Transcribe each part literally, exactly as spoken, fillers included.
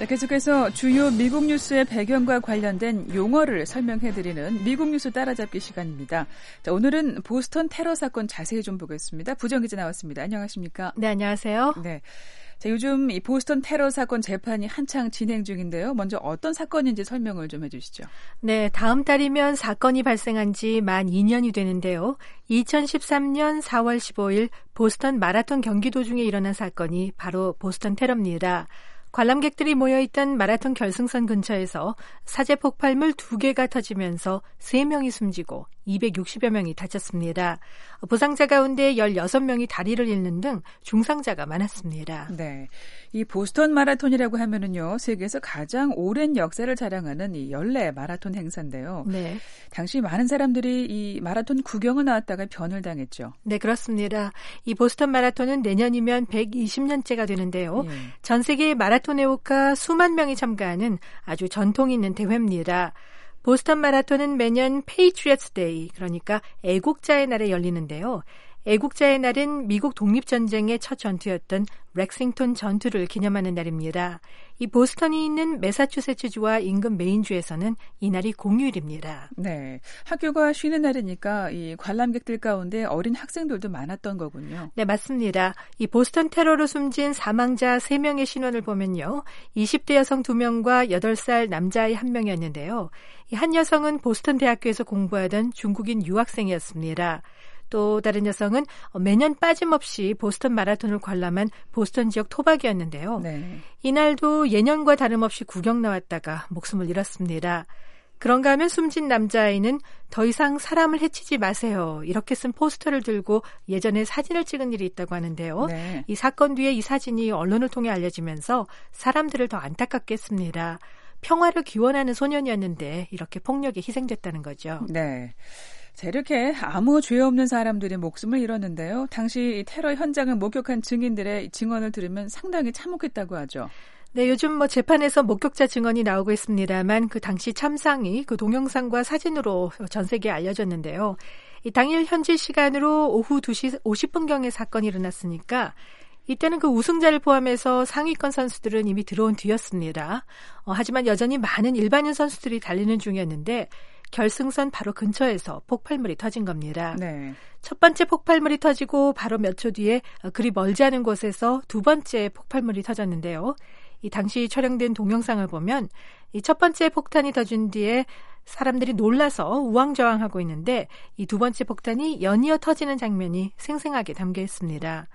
자, 계속해서 주요 미국 뉴스의 배경과 관련된 용어를 설명해드리는 미국 뉴스 따라잡기 시간입니다. 자, 오늘은 보스턴 테러 사건 자세히 좀 보겠습니다. 부정기자 나왔습니다. 안녕하십니까? 네, 안녕하세요. 네. 자, 요즘 이 보스턴 테러 사건 재판이 한창 진행 중인데요. 먼저 어떤 사건인지 설명을 좀 해주시죠. 네, 다음 달이면 사건이 발생한 지 만 이 년이 되는데요. 이천십삼 년 사월 십오일 보스턴 마라톤 경기 도중에 일어난 사건이 바로 보스턴 테러입니다. 관람객들이 모여있던 마라톤 결승선 근처에서 사제 폭발물 두 개가 터지면서 세 명이 숨지고 이백육십여 명이 다쳤습니다. 부상자 가운데 열여섯 명이 다리를 잃는 등 중상자가 많았습니다. 네, 이 보스턴 마라톤이라고 하면은요, 세계에서 가장 오랜 역사를 자랑하는 이 연례 마라톤 행사인데요. 네. 당시 많은 사람들이 이 마라톤 구경을 나왔다가 변을 당했죠. 네, 그렇습니다. 이 보스턴 마라톤은 내년이면 백이십 년째가 되는데요. 예. 전 세계 마라톤 애호가 수만 명이 참가하는 아주 전통 있는 대회입니다. 보스턴 마라톤은 매년 페이트리어트 데이, 그러니까 애국자의 날에 열리는데요. 애국자의 날은 미국 독립전쟁의 첫 전투였던 렉싱턴 전투를 기념하는 날입니다. 이 보스턴이 있는 매사추세츠주와 인근 메인주에서는 이 날이 공휴일입니다. 네, 학교가 쉬는 날이니까 이 관람객들 가운데 어린 학생들도 많았던 거군요. 네, 맞습니다. 이 보스턴 테러로 숨진 사망자 세 명의 신원을 보면요. 이십 대 여성 두 명과 여덟 살 남자아이 한 명이었는데요. 이 한 여성은 보스턴 대학교에서 공부하던 중국인 유학생이었습니다. 또 다른 여성은 매년 빠짐없이 보스턴 마라톤을 관람한 보스턴 지역 토박이었는데요. 네. 이날도 예년과 다름없이 구경 나왔다가 목숨을 잃었습니다. 그런가 하면 숨진 남자아이는 더 이상 사람을 해치지 마세요, 이렇게 쓴 포스터를 들고 예전에 사진을 찍은 일이 있다고 하는데요. 네. 이 사건 뒤에 이 사진이 언론을 통해 알려지면서 사람들을 더 안타깝게 했습니다. 평화를 기원하는 소년이었는데 이렇게 폭력에 희생됐다는 거죠. 네. 자, 이렇게 아무 죄 없는 사람들이 목숨을 잃었는데요. 당시 테러 현장을 목격한 증인들의 증언을 들으면 상당히 참혹했다고 하죠. 네, 요즘 뭐 재판에서 목격자 증언이 나오고 있습니다만 그 당시 참상이 그 동영상과 사진으로 전 세계에 알려졌는데요. 이 당일 현지 시간으로 오후 두 시 오십 분경에 사건이 일어났으니까 이때는 그 우승자를 포함해서 상위권 선수들은 이미 들어온 뒤였습니다. 어, 하지만 여전히 많은 일반인 선수들이 달리는 중이었는데 결승선 바로 근처에서 폭발물이 터진 겁니다. 네. 첫 번째 폭발물이 터지고 바로 몇 초 뒤에 그리 멀지 않은 곳에서 두 번째 폭발물이 터졌는데요. 이 당시 촬영된 동영상을 보면 이 첫 번째 폭탄이 터진 뒤에 사람들이 놀라서 우왕좌왕하고 있는데 이 두 번째 폭탄이 연이어 터지는 장면이 생생하게 담겨 있습니다.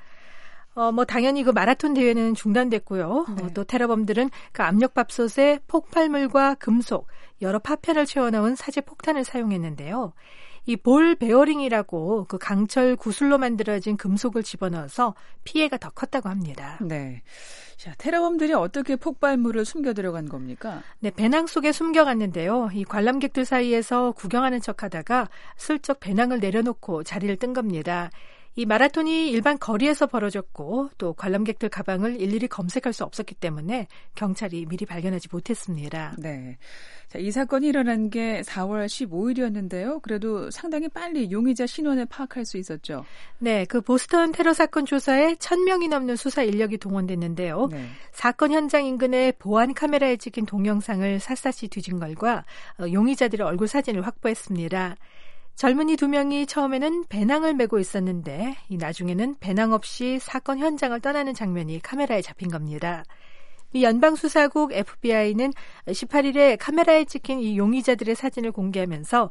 어, 뭐, 당연히 그 마라톤 대회는 중단됐고요. 네. 어, 또 테러범들은 그 압력밥솥에 폭발물과 금속, 여러 파편을 채워넣은 사제 폭탄을 사용했는데요. 이 볼 베어링이라고 그 강철 구슬로 만들어진 금속을 집어넣어서 피해가 더 컸다고 합니다. 네. 자, 테러범들이 어떻게 폭발물을 숨겨 들어간 겁니까? 네, 배낭 속에 숨겨갔는데요. 이 관람객들 사이에서 구경하는 척하다가 슬쩍 배낭을 내려놓고 자리를 뜬 겁니다. 이 마라톤이 일반 거리에서 벌어졌고 또 관람객들 가방을 일일이 검색할 수 없었기 때문에 경찰이 미리 발견하지 못했습니다. 네, 자, 이 사건이 일어난 게 사월 십오일이었는데요. 그래도 상당히 빨리 용의자 신원을 파악할 수 있었죠. 네, 그 보스턴 테러 사건 조사에 천 명이 넘는 수사 인력이 동원됐는데요. 네. 사건 현장 인근의 보안 카메라에 찍힌 동영상을 샅샅이 뒤진 걸과 용의자들의 얼굴 사진을 확보했습니다. 젊은이 두 명이 처음에는 배낭을 메고 있었는데 이 나중에는 배낭 없이 사건 현장을 떠나는 장면이 카메라에 잡힌 겁니다. 이 연방수사국 에프비아이는 십팔일에 카메라에 찍힌 이 용의자들의 사진을 공개하면서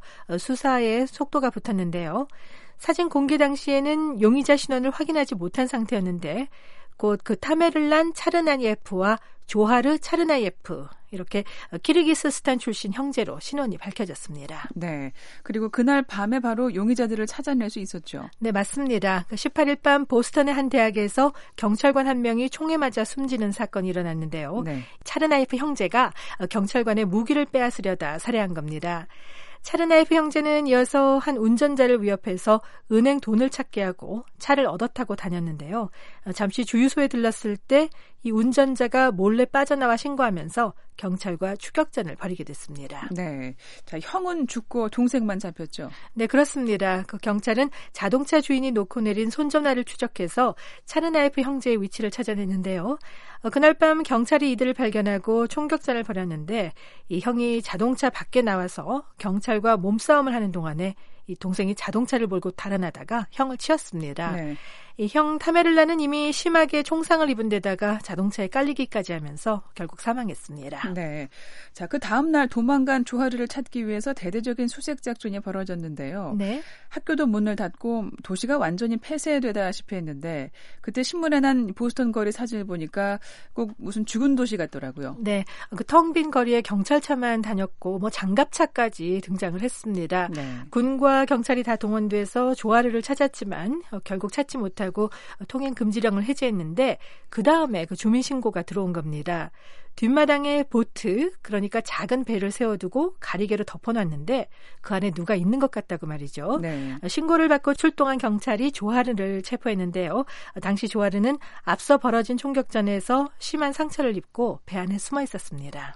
수사에 속도가 붙었는데요. 사진 공개 당시에는 용의자 신원을 확인하지 못한 상태였는데 곧 그 타메를란 차르나예프와 조하르 차르나예프, 이렇게 키르기스스탄 출신 형제로 신원이 밝혀졌습니다. 네, 그리고 그날 밤에 바로 용의자들을 찾아낼 수 있었죠. 네, 맞습니다. 십팔일 밤 보스턴의 한 대학에서 경찰관 한 명이 총에 맞아 숨지는 사건이 일어났는데요. 네. 차르나예프 형제가 경찰관의 무기를 빼앗으려다 살해한 겁니다. 차르나예프 형제는 이어서 한 운전자를 위협해서 은행 돈을 찾게 하고 차를 얻어 타고 다녔는데요. 잠시 주유소에 들렀을 때 이 운전자가 몰래 빠져나와 신고하면서 경찰과 추격전을 벌이게 됐습니다. 네, 자 형은 죽고 동생만 잡혔죠? 네, 그렇습니다. 그 경찰은 자동차 주인이 놓고 내린 손전화를 추적해서 차르나예프 형제의 위치를 찾아냈는데요. 어, 그날 밤 경찰이 이들을 발견하고 총격전을 벌였는데 이 형이 자동차 밖에 나와서 경찰과 몸싸움을 하는 동안에 이 동생이 자동차를 몰고 달아나다가 형을 치었습니다. 네. 이 형 타메를라는 이미 심하게 총상을 입은 데다가 자동차에 깔리기까지 하면서 결국 사망했습니다. 네. 자, 그 다음 날 도망간 조하르를 찾기 위해서 대대적인 수색 작전이 벌어졌는데요. 네. 학교도 문을 닫고 도시가 완전히 폐쇄되다시피 했는데 그때 신문에 난 보스턴 거리 사진을 보니까 꼭 무슨 죽은 도시 같더라고요. 네. 그 텅 빈 거리에 경찰차만 다녔고 뭐 장갑차까지 등장을 했습니다. 네. 군과 경찰이 다 동원돼서 조하르를 찾았지만 어, 결국 찾지 못하고 통행 금지령을 해제했는데 그 다음에 그 주민 신고가 들어온 겁니다. 뒷마당에 보트, 그러니까 작은 배를 세워두고 가리개로 덮어놨는데 그 안에 누가 있는 것 같다고 말이죠. 네. 신고를 받고 출동한 경찰이 조하르를 체포했는데요. 당시 조하르는 앞서 벌어진 총격전에서 심한 상처를 입고 배 안에 숨어 있었습니다.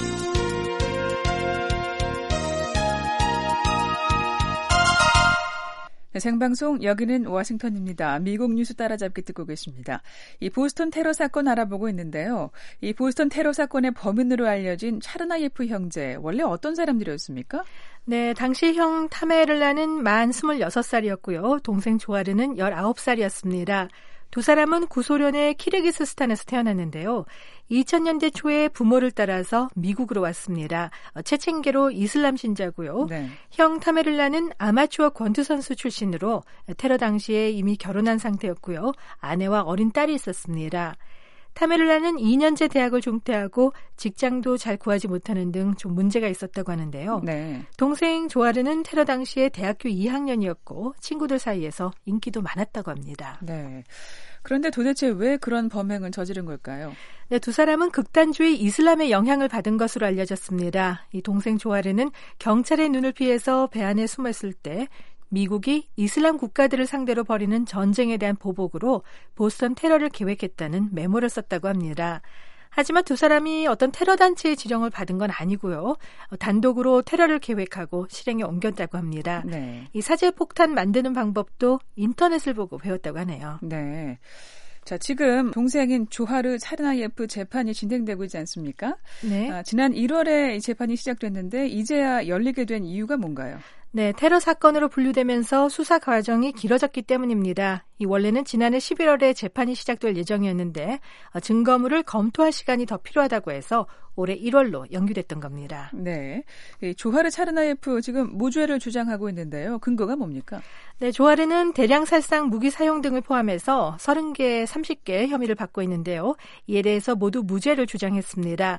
네, 생방송 여기는 워싱턴입니다. 미국 뉴스 따라잡기 듣고 계십니다. 이 보스턴 테러 사건 알아보고 있는데요. 이 보스턴 테러 사건의 범인으로 알려진 차르나예프 형제, 원래 어떤 사람들이었습니까? 네, 당시 형 타메를라는 만 스물여섯 살이었고요. 동생 조하르는 열아홉 살이었습니다. 두 사람은 구소련의 키르기스스탄에서 태어났는데요. 이천 년대 초에 부모를 따라서 미국으로 왔습니다. 체첸계로 이슬람 신자고요. 네. 형 타메를라는 아마추어 권투 선수 출신으로 테러 당시에 이미 결혼한 상태였고요. 아내와 어린 딸이 있었습니다. 타메를라는 이 년제 대학을 중퇴하고 직장도 잘 구하지 못하는 등 좀 문제가 있었다고 하는데요. 네. 동생 조하르는 테러 당시에 대학교 이 학년이었고 친구들 사이에서 인기도 많았다고 합니다. 네. 그런데 도대체 왜 그런 범행을 저지른 걸까요? 네, 두 사람은 극단주의 이슬람의 영향을 받은 것으로 알려졌습니다. 이 동생 조하르는 경찰의 눈을 피해서 배 안에 숨었을 때 미국이 이슬람 국가들을 상대로 벌이는 전쟁에 대한 보복으로 보스턴 테러를 계획했다는 메모를 썼다고 합니다. 하지만 두 사람이 어떤 테러 단체의 지령을 받은 건 아니고요. 단독으로 테러를 계획하고 실행에 옮겼다고 합니다. 네. 이 사제 폭탄 만드는 방법도 인터넷을 보고 배웠다고 하네요. 네. 자, 지금 동생인 조하르 차르나예프 재판이 진행되고 있지 않습니까? 네. 아, 지난 일월에 재판이 시작됐는데 이제야 열리게 된 이유가 뭔가요? 네, 테러 사건으로 분류되면서 수사 과정이 길어졌기 때문입니다. 이 원래는 지난해 십일월에 재판이 시작될 예정이었는데 증거물을 검토할 시간이 더 필요하다고 해서 올해 일월로 연기됐던 겁니다. 네, 조하르 차르나예프 지금 무죄를 주장하고 있는데요. 근거가 뭡니까? 네, 조하르는 대량 살상 무기 사용 등을 포함해서 서른 개, 삼십 개 혐의를 받고 있는데요. 이에 대해서 모두 무죄를 주장했습니다.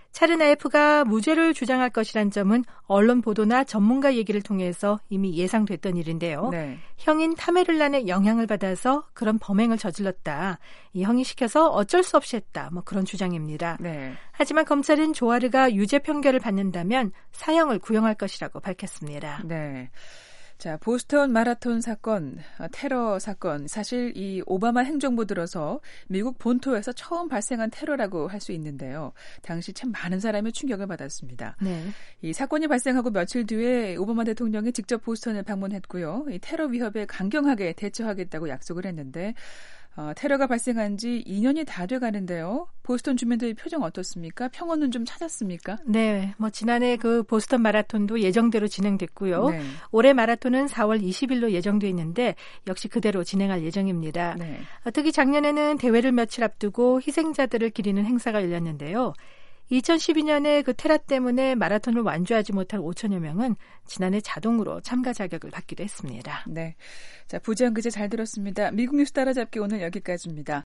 차르나예프가 무죄를 주장할 것이란 점은 언론 보도나 전문가 얘기를 통해서 이미 예상됐던 일인데요. 네. 형인 타메를란의 영향을 받아서 그런 범행을 저질렀다. 이 형이 시켜서 어쩔 수 없이 했다. 뭐 그런 주장입니다. 네. 하지만 검찰은 조하르가 유죄 판결을 받는다면 사형을 구형할 것이라고 밝혔습니다. 네. 자, 보스턴 마라톤 사건, 테러 사건, 사실 이 오바마 행정부 들어서 미국 본토에서 처음 발생한 테러라고 할 수 있는데요. 당시 참 많은 사람이 충격을 받았습니다. 네. 이 사건이 발생하고 며칠 뒤에 오바마 대통령이 직접 보스턴을 방문했고요. 이 테러 위협에 강경하게 대처하겠다고 약속을 했는데 어, 테러가 발생한 지 이 년이 다 돼가는데요. 보스턴 주민들의 표정 어떻습니까? 평온은 좀 찾았습니까? 네, 뭐 지난해 그 보스턴 마라톤도 예정대로 진행됐고요. 네. 올해 마라톤은 사월 이십일로 예정돼 있는데 역시 그대로 진행할 예정입니다. 네. 어, 특히 작년에는 대회를 며칠 앞두고 희생자들을 기리는 행사가 열렸는데요. 이천십이 년에 그 테러 때문에 마라톤을 완주하지 못한 오천여 명은 지난해 자동으로 참가 자격을 받기도 했습니다. 네, 자 부지한 기자 잘 들었습니다. 미국 뉴스 따라잡기 오늘 여기까지입니다.